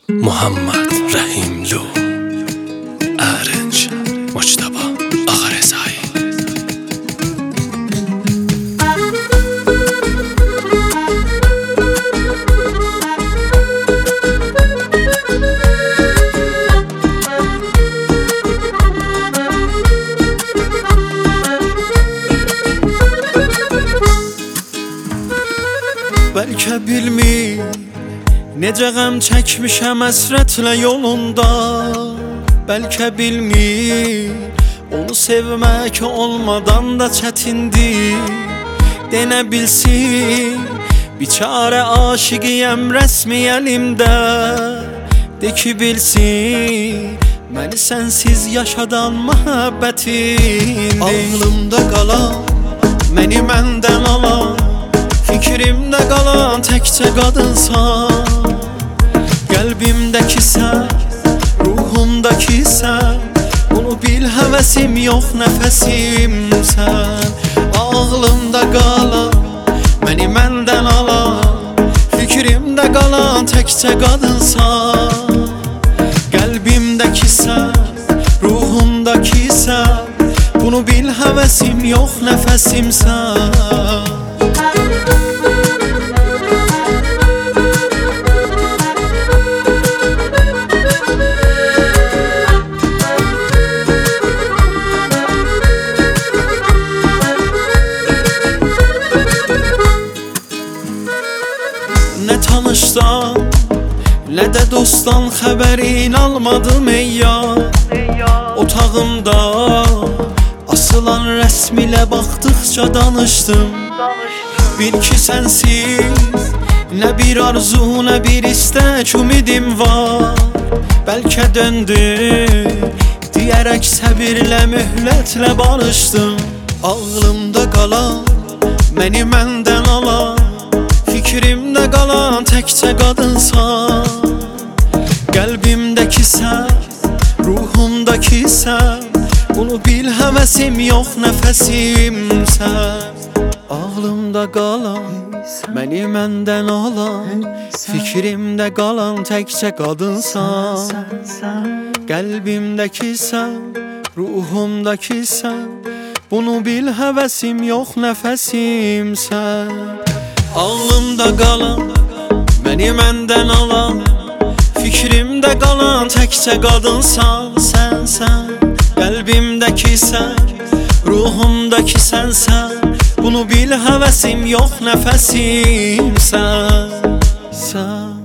محمد رحیملو، ارنج مجتبی آقارضایی. Bəlkə bilmir necə qəm çəkmişəm əsrətlə yolunda. Bəlkə bilmir onu sevmək olmadan da çətindir. Denə bilsin biçarə aşiqiyəm rəsmi əlimdə. De ki bilsin məni sənsiz yaşadan məhəbbətindir. Ağlımda qalan, məni məndən alan, fikrimdə qalan təkcə qadınsan. Qəlbimdəki sən, ruhumdakı sən, bunu bil həvəsim yox nəfəsimsən. Ağlımda qalan, məni məndən alan, fikrimdə qalan təkcə qadınsan. Qəlbimdəki sən, ruhumdakı sən, bunu bil həvəsim yox nəfəsimsən. Nə tanışdan, nə də dostdan xəbərin almadım ey yar. Otağımda asılan rəsmilə baxdıqca danışdım. Bil ki sənsiz nə bir arzu, nə bir istək, ümidim var. Bəlkə döndü deyərək səbirlə, mühlətlə barışdım. Ağlımda qalan, məni məndən alan, fikrimdə qalan təkcə qadınsan. Qəlbimdəki sən, ruhumdakı sən, bunu bil həvəsim yox nəfəsimsən. Ağlımda qalan, məni məndən alan, fikrimdə qalan təkcə qadınsan. Qəlbimdəki sən, ruhumdakı sən, bunu bil həvəsim yox nəfəsimsən. Ağlımda qalan, məni məndən alan, fikrimdə qalan təkcə qadınsan sənsən. Qəlbimdəki sən, ruhumdakı sənsən, bunu bil həvəsim yox nəfəsimsən.